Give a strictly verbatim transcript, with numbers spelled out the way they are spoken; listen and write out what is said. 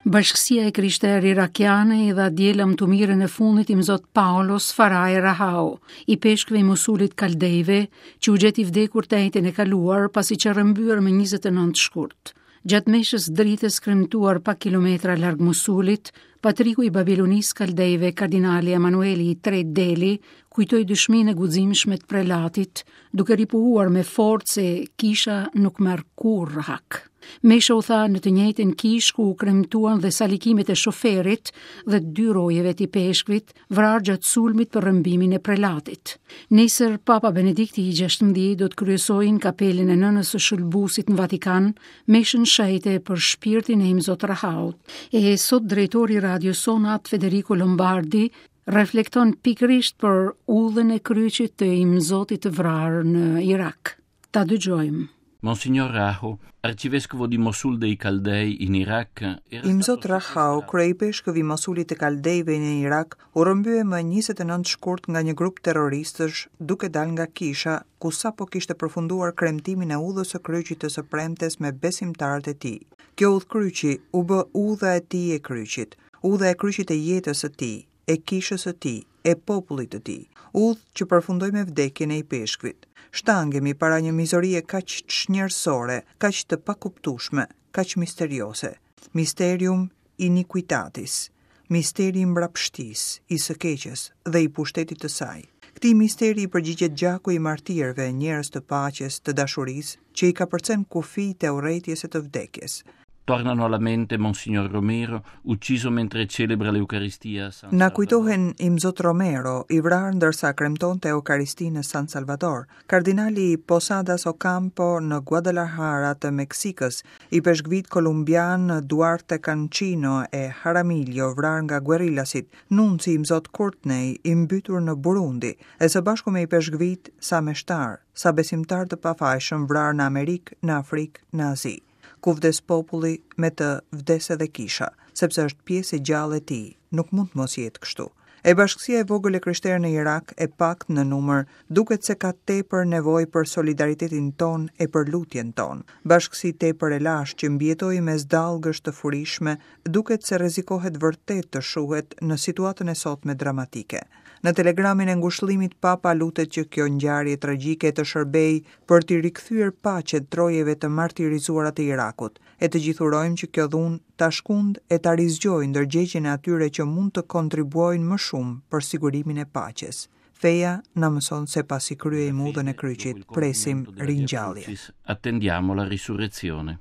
Bashkësia e Krishterë irakiane i dha dielëm të mirën e fundit i mzot Paulos Faraj Rahau, i peshkëve i Mosulit Kaldejve, që u gjeti vdekur tejtin e kaluar pasi që rrëmbyer me njëzet e nëntë shkurt. Gjatë meshës dritës kremtuar pak kilometra larg Mosulit, patriku i Babilonis Kaldejve, kardinali Emanueli i tretë Deli, kujtoi dëshminë e guximshme të prelatit, duke ripuhuar me forcë se kisha nuk merr kurrë hak. Mesha u tha në të njëjtën kishë ku u kremtuan dhe salikimet e shoferit dhe dy rojeve të peshkvit vrarë gjatë sulmit për rrëmbimin e prelatit. Nesër Papa Benedikti i gjashtëmbëdhjetë do të kryesojnë kapelin e nënës së shëlbusit në Vatikan, meshën shajte për shpirtin e imzot Rahaut. E sot drejtori Radio Sonat Federico Lombardi reflekton pikërisht për udhën e kryqit të imzotit të vrarë në Irak. Ta dëgjojmë. Monsignor Rahau, arcivescovo di Mosul dei Caldei in Iraq, Imzot Rahau, krejpeshkëvi i Mosulit të Kaldejve në Irak, u rrëmbye më njëzet e nëntë shkurt nga një grup terroristësh duke dal nga kisha, ku sapo kishte përfunduar kremtimin e udhës së kryqit të së premtes me besimtarët e tij. Kjo udhkryqi u bë udha e tij e kryqit, udha e kryqit e jetës së tij, e kishës së tij, e popullit të tij, udhë që përfundoi me vdekjen e i peshkvit. Shtangemi para një mizorie kaq çnjerësore, kaq të pakuptueshme, kaq misteriose. Mysterium iniquitatis, misteri i mbrapshtisë, i së keqes dhe i pushtetit të saj. Këtij misteri i përgjigjet gjaku i martirëve, njerëz të paqes, të dashurisë, që i ka përcen kufi të urrëties e të vdekjes. Tornano alla mente Monsignor Romero, ucciso mentre celebra l'Eucaristia. Na kujtohen imzot Romero, i vrarë ndërsa kremtonte Eukaristinë në San Salvador, kardinali Posadas Ocampo në Guadalajara të Meksikës, i peshkvit kolumbian Duarte Cancino e Jaramillo vrarë nga guerillasit, nunci imzot Courtney i mbytur në Burundi, e së bashku me i peshkvit sa meshtar, sa besimtar të pafajshëm vrarë në Amerikë, në Afrikë, në Azi. Ku vdes populli me të vdes edhe kisha, sepse është pjesë e gjallë e tij, nuk mund të mos jetë kështu. E bashkësia e vogël e krishterë në Irak e pakt në numër, duket se ka tepër nevojë për solidaritetin ton e për lutjen ton. Bashkësi tepër e lashtë që mbjetoi mes dallgësh të furishme, duket se rrezikohet vërtet të shuhet në situatën e sotme dramatike. Në telegramin e ngushëllimit Papa lutet që kjo ngjarje tragjike të shërbej për t'i rikthyer paqet trojeve të martirizuara të Irakut, e të gjithurojmë që kjo dhunë ta shkund e ta rizgjojë ndërgjegjjen e atyre që mund të kontribuojnë më shumë për sigurimin e paqes. Feja na mëson se pasi kryejmë udhën e kryqit, presim ringjallje. Attendiamo la risurrezione.